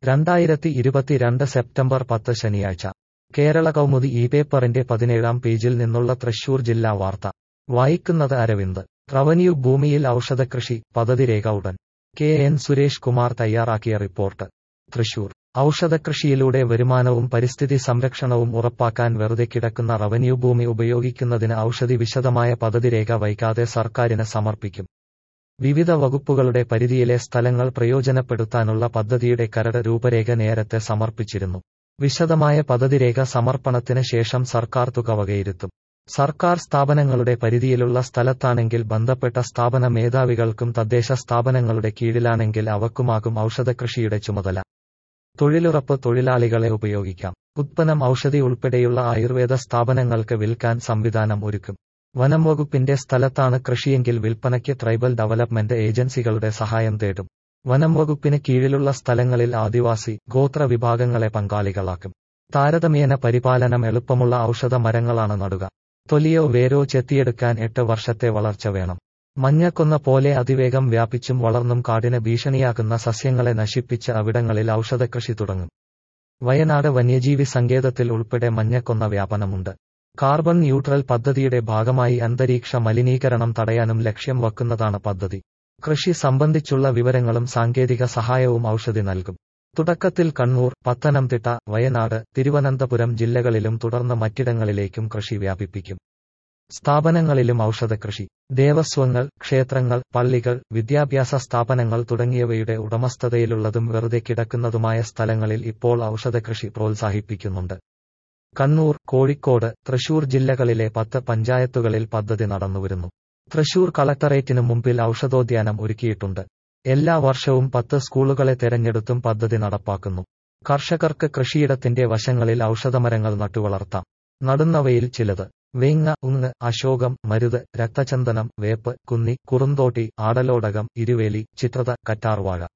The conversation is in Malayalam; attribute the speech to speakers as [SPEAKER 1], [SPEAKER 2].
[SPEAKER 1] 2022 സെപ്റ്റംബർ 10 ശനിയാഴ്ച കേരള കൗമുദി ഈ പേപ്പറിന്റെ 17-ാം പേജിൽ നിന്നുള്ള തൃശൂർ ജില്ലാ വാർത്ത വായിക്കുന്നത് അരവിന്ദ്. റവന്യൂ ഭൂമിയിൽ ഔഷധകൃഷി, പദ്ധതിരേഖ ഉടൻ. കെ.എൻ. സുരേഷ് കുമാർ തയ്യാറാക്കിയ റിപ്പോർട്ട്. തൃശൂർ. ഔഷധകൃഷിയിലൂടെ വരുമാനവും പരിസ്ഥിതി സംരക്ഷണവും ഉറപ്പാക്കാൻ വെറുതെ കിടക്കുന്ന റവന്യൂ ഭൂമി ഉപയോഗിക്കുന്നതിന് ഔഷധി വിശദമായ പദ്ധതിരേഖ വൈകാതെ സർക്കാരിന് സമർപ്പിക്കും. വിവിധ വകുപ്പുകളുടെ പരിധിയിലെ സ്ഥലങ്ങൾ പ്രയോജനപ്പെടുത്താനുള്ള പദ്ധതിയുടെ കരട് രൂപരേഖ നേരത്തെ സമർപ്പിച്ചിരുന്നു. വിശദമായ പദ്ധതിരേഖ സമർപ്പണത്തിന് ശേഷം സർക്കാർ തുക വകയിരുത്തും. സർക്കാർ സ്ഥാപനങ്ങളുടെ പരിധിയിലുള്ള സ്ഥലത്താണെങ്കിൽ ബന്ധപ്പെട്ട സ്ഥാപന മേധാവികൾക്കും തദ്ദേശ സ്ഥാപനങ്ങളുടെ കീഴിലാണെങ്കിൽ അവക്കുമാകും ഔഷധകൃഷിയുടെ ചുമതല. തൊഴിലുറപ്പ് തൊഴിലാളികളെ ഉപയോഗിക്കാം. ഉത്പന്നം ഔഷധി ഉൾപ്പെടെയുള്ള ആയുർവേദ സ്ഥാപനങ്ങൾക്ക് വിൽക്കാൻ സംവിധാനം ഒരുക്കും. വനം വകുപ്പിന്റെ സ്ഥലത്താണ് കൃഷിയെങ്കിൽ വിൽപ്പനയ്ക്ക് ട്രൈബൽ ഡെവലപ്മെന്റ് ഏജൻസികളുടെ സഹായം തേടും. വനം വകുപ്പിന് കീഴിലുള്ള സ്ഥലങ്ങളിൽ ആദിവാസി, ഗോത്ര വിഭാഗങ്ങളെ പങ്കാളികളാക്കും. താരതമ്യേന പരിപാലനം എളുപ്പമുള്ള ഔഷധ മരങ്ങളാണ് നടുക. തൊലിയോ വേരോ ചെത്തിയെടുക്കാൻ 8 വർഷത്തെ വളർച്ച വേണം. മഞ്ഞക്കൊന്ന പോലെ അതിവേഗം വ്യാപിച്ചും വളർന്നും കാടിന് ഭീഷണിയാകുന്ന സസ്യങ്ങളെ നശിപ്പിച്ച് അവിടങ്ങളിൽ ഔഷധകൃഷി തുടങ്ങും. വയനാട് വന്യജീവി സങ്കേതത്തിൽ ഉൾപ്പെടെ മഞ്ഞക്കൊന്ന വ്യാപനമുണ്ട്. കാർബൺ ന്യൂട്രൽ പദ്ധതിയുടെ ഭാഗമായി അന്തരീക്ഷ മലിനീകരണം തടയാനും ലക്ഷ്യം വയ്ക്കുന്നതാണ് പദ്ധതി. കൃഷി സംബന്ധിച്ചുള്ള വിവരങ്ങളും സാങ്കേതിക സഹായവും ഔഷധി നൽകും. തുടക്കത്തിൽ കണ്ണൂർ, പത്തനംതിട്ട, വയനാട്, തിരുവനന്തപുരം ജില്ലകളിലും തുടർന്ന് മറ്റിടങ്ങളിലേക്കും കൃഷി വ്യാപിപ്പിക്കും. സ്ഥാപനങ്ങളിലും ഔഷധകൃഷി. ദേവസ്വങ്ങൾ, ക്ഷേത്രങ്ങൾ, പള്ളികൾ, വിദ്യാഭ്യാസ സ്ഥാപനങ്ങൾ തുടങ്ങിയവയുടെ ഉടമസ്ഥതയിലുള്ളതും വെറുതെ കിടക്കുന്നതുമായ സ്ഥലങ്ങളിൽ ഇപ്പോൾ ഔഷധകൃഷി പ്രോത്സാഹിപ്പിക്കുന്നുണ്ട്. കണ്ണൂർ, കോഴിക്കോട്, തൃശൂർ ജില്ലകളിലെ 10 പഞ്ചായത്തുകളിൽ പദ്ധതി നടന്നുവരുന്നു. തൃശൂർ കളക്ടറേറ്റിനു മുമ്പിൽ ഔഷധോദ്യാനം ഒരുക്കിയിട്ടുണ്ട്. എല്ലാ വർഷവും 10 സ്കൂളുകളെ തെരഞ്ഞെടുത്തും പദ്ധതി നടപ്പാക്കുന്നു. കർഷകർക്ക് കൃഷിയിടത്തിന്റെ വശങ്ങളിൽ ഔഷധമരങ്ങൾ നട്ടുവളർത്താം. നടുന്നവയിൽ ചിലത്: വേങ്ങ, ഉങ്ങ്, അശോകം, മരുത്, രക്തചന്ദനം, വേപ്പ്, കുന്നി, കുറുന്തോട്ടി, ആടലോടകം, ഇരുവേലി, ചിത്രത, കറ്റാർവാഴ.